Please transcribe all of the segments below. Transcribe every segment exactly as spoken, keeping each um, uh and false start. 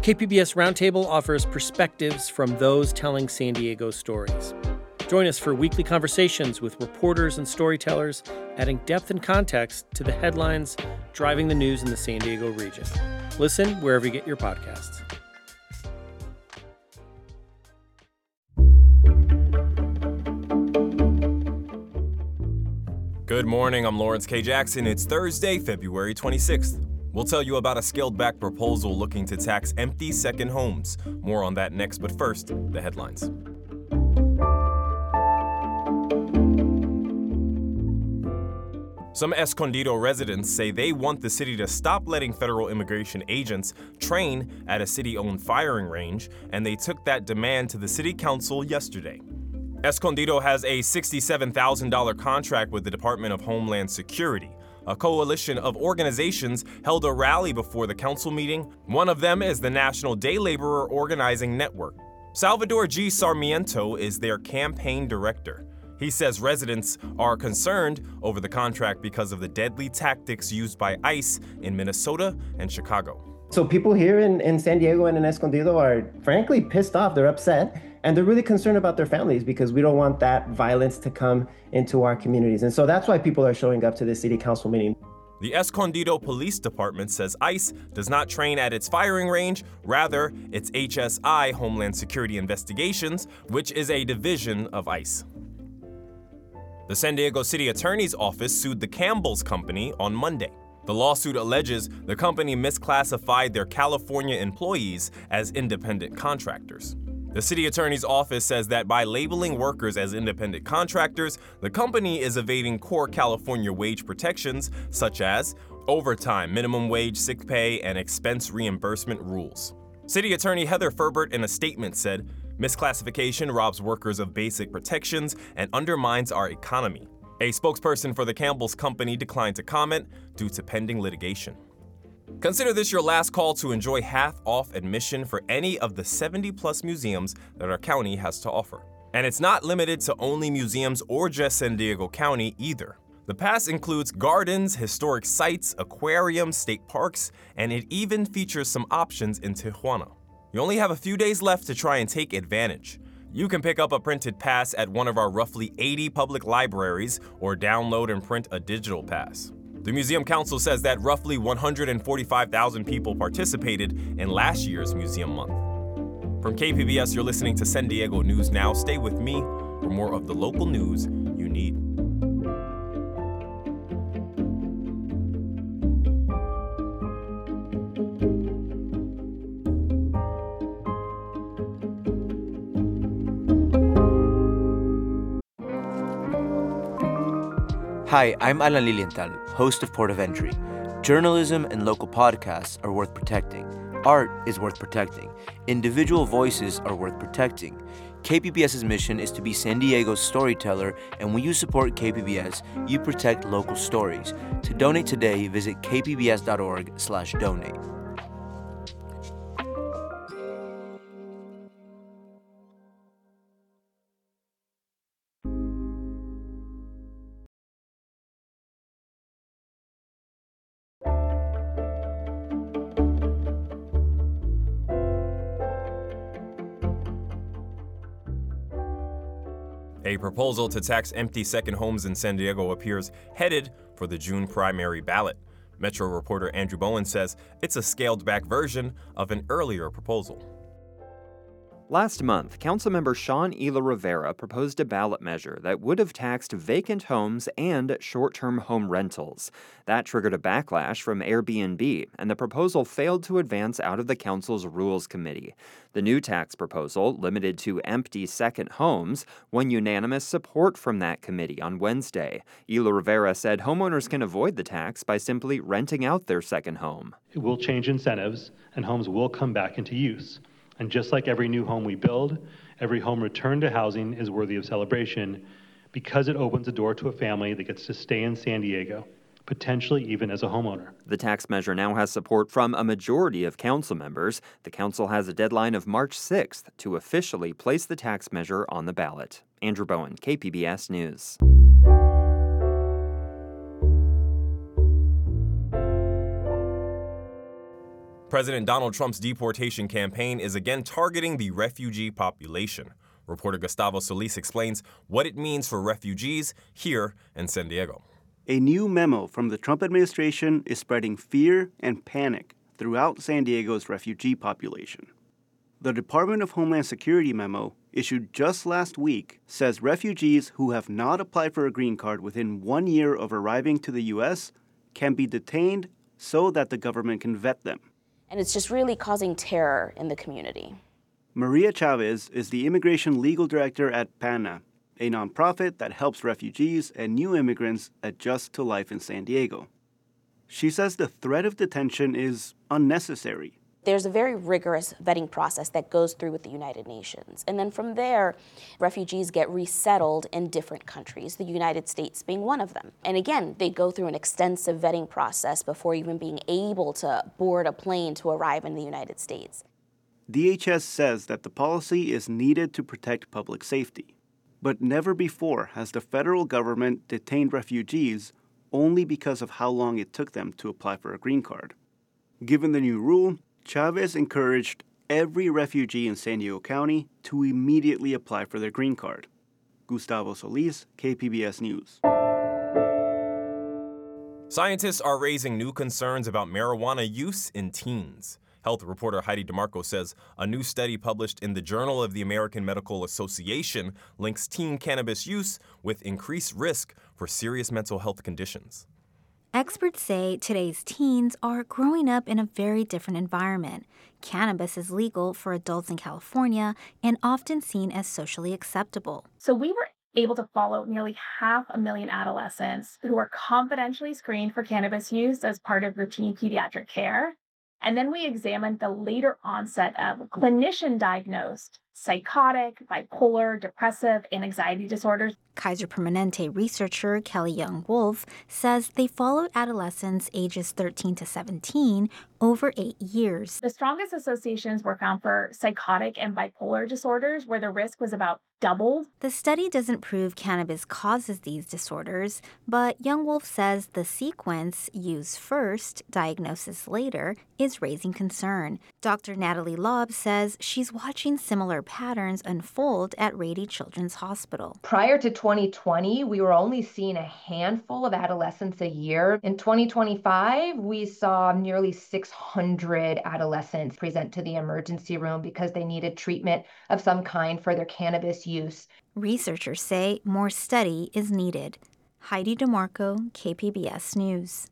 K P B S Roundtable offers perspectives from those telling San Diego stories. Join us for weekly conversations with reporters and storytellers, adding depth and context to the headlines driving the news in the San Diego region. Listen wherever you get your podcasts. Good morning, I'm Lawrence K. Jackson. It's Thursday, February twenty-sixth. We'll tell you about a scaled-back proposal looking to tax empty second homes. More on that next, but first, the headlines. Some Escondido residents say they want the city to stop letting federal immigration agents train at a city-owned firing range, and they took that demand to the city council yesterday. Escondido has a sixty-seven thousand dollars contract with the Department of Homeland Security. A coalition of organizations held a rally before the council meeting. One of them is the National Day Laborer Organizing Network. Salvador G. Sarmiento is their campaign director. He says residents are concerned over the contract because of the deadly tactics used by ICE in Minnesota and Chicago. So people here in, in San Diego and in Escondido are frankly pissed off. They're upset. And they're really concerned about their families because we don't want that violence to come into our communities. And so that's why people are showing up to this city council meeting. The Escondido Police Department says ICE does not train at its firing range. Rather, it's H S I, Homeland Security Investigations, which is a division of ICE. The San Diego City Attorney's Office sued the Campbell's Company on Monday. The lawsuit alleges the company misclassified their California employees as independent contractors. The city attorney's office says that by labeling workers as independent contractors, the company is evading core California wage protections such as overtime, minimum wage, sick pay, and expense reimbursement rules. City Attorney Heather Ferbert in a statement said, "Misclassification robs workers of basic protections and undermines our economy." A spokesperson for the Campbell's Company declined to comment due to pending litigation. Consider this your last call to enjoy half-off admission for any of the seventy-plus museums that our county has to offer. And it's not limited to only museums or just San Diego County either. The pass includes gardens, historic sites, aquariums, state parks, and it even features some options in Tijuana. You only have a few days left to try and take advantage. You can pick up a printed pass at one of our roughly eighty public libraries or download and print a digital pass. The Museum Council says that roughly one hundred forty-five thousand people participated in last year's Museum Month. From K P B S, you're listening to San Diego News Now. Stay with me for more of the local news you need. Hi, I'm Alan Lilienthal, host of Port of Entry. Journalism and local podcasts are worth protecting. Art is worth protecting. Individual voices are worth protecting. KPBS's mission is to be San Diego's storyteller, and when you support K P B S, you protect local stories. To donate today, visit kpbs.org slash donate. A proposal to tax empty second homes in San Diego appears headed for the June primary ballot. Metro reporter Andrew Bowen says it's a scaled-back version of an earlier proposal. Last month, Councilmember Sean Ela Rivera proposed a ballot measure that would have taxed vacant homes and short-term home rentals. That triggered a backlash from Airbnb, and the proposal failed to advance out of the council's Rules Committee. The new tax proposal, limited to empty second homes, won unanimous support from that committee on Wednesday. Ela Rivera said homeowners can avoid the tax by simply renting out their second home. It will change incentives, and homes will come back into use. And just like every new home we build, every home returned to housing is worthy of celebration because it opens the door to a family that gets to stay in San Diego, potentially even as a homeowner. The tax measure now has support from a majority of council members. The council has a deadline of March sixth to officially place the tax measure on the ballot. Andrew Bowen, K P B S News. President Donald Trump's deportation campaign is again targeting the refugee population. Reporter Gustavo Solis explains what it means for refugees here in San Diego. A new memo from the Trump administration is spreading fear and panic throughout San Diego's refugee population. The Department of Homeland Security memo, issued just last week, says refugees who have not applied for a green card within one year of arriving to the U S can be detained so that the government can vet them. And it's just really causing terror in the community. Maria Chavez is the Immigration Legal Director at P A N A, a nonprofit that helps refugees and new immigrants adjust to life in San Diego. She says the threat of detention is unnecessary. There's a very rigorous vetting process that goes through with the United Nations. And then from there, refugees get resettled in different countries, the United States being one of them. And again, they go through an extensive vetting process before even being able to board a plane to arrive in the United States. D H S says that the policy is needed to protect public safety. But never before has the federal government detained refugees only because of how long it took them to apply for a green card. Given the new rule, Chavez encouraged every refugee in San Diego County to immediately apply for their green card. Gustavo Solis, K P B S News. Scientists are raising new concerns about marijuana use in teens. Health reporter Heidi DeMarco says a new study published in the Journal of the American Medical Association links teen cannabis use with increased risk for serious mental health conditions. Experts say today's teens are growing up in a very different environment. Cannabis is legal for adults in California and often seen as socially acceptable. So we were able to follow nearly half a million adolescents who were confidentially screened for cannabis use as part of routine pediatric care. And then we examined the later onset of clinician-diagnosed psychotic, bipolar, depressive, and anxiety disorders. Kaiser Permanente researcher Kelly Young Wolf says they followed adolescents ages thirteen to seventeen over eight years. The strongest associations were found for psychotic and bipolar disorders, where the risk was about doubled. The study doesn't prove cannabis causes these disorders, but Young Wolf says the sequence, use first, diagnosis later, is raising concern. Doctor Natalie Lobb says she's watching similar patterns unfold at Rady Children's Hospital. Prior to twenty twenty, we were only seeing a handful of adolescents a year. In twenty twenty-five, we saw nearly six hundred adolescents present to the emergency room because they needed treatment of some kind for their cannabis use. Researchers say more study is needed. Heidi DeMarco, K P B S News.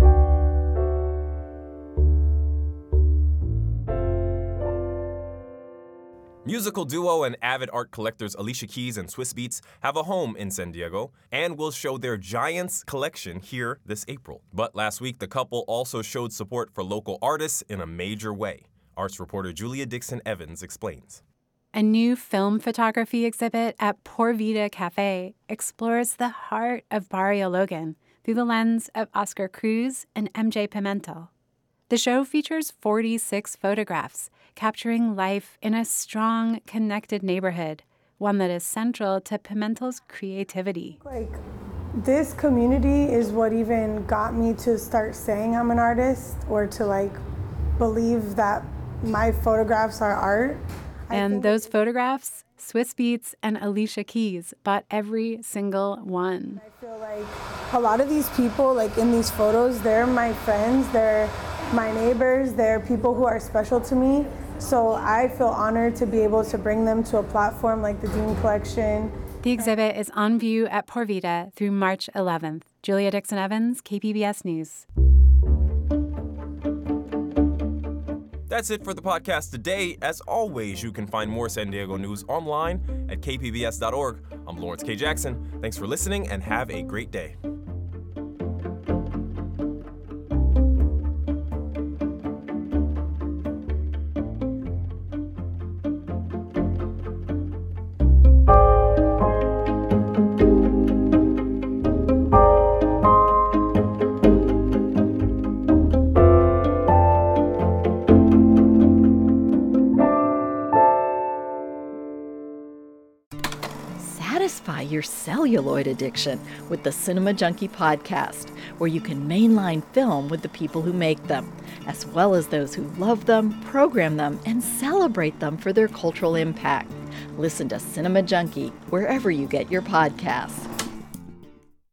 Musical duo and avid art collectors Alicia Keys and Swizz Beatz have a home in San Diego and will show their Giants collection here this April. But last week, the couple also showed support for local artists in a major way. Arts reporter Julia Dixon Evans explains. A new film photography exhibit at Por Vida Cafe explores the heart of Barrio Logan through the lens of Oscar Cruz and M J Pimentel. The show features forty-six photographs capturing life in a strong, connected neighborhood, one that is central to Pimentel's creativity. Like, this community is what even got me to start saying I'm an artist, or to like believe that my photographs are art. And those photographs, Swizz Beatz and Alicia Keys bought every single one. I feel like a lot of these people, like in these photos, they're my friends, they're my neighbors, they're people who are special to me. So I feel honored to be able to bring them to a platform like the Dean Collection. The exhibit is on view at Por Vida through March eleventh. Julia Dixon Evans, K P B S News. That's it for the podcast today. As always, you can find more San Diego news online at k p b s dot org. I'm Lawrence K. Jackson. Thanks for listening and have a great day. demystify your celluloid addiction with the Cinema Junkie podcast, where you can mainline film with the people who make them, as well as those who love them, program them, and celebrate them for their cultural impact. Listen to Cinema Junkie wherever you get your podcasts.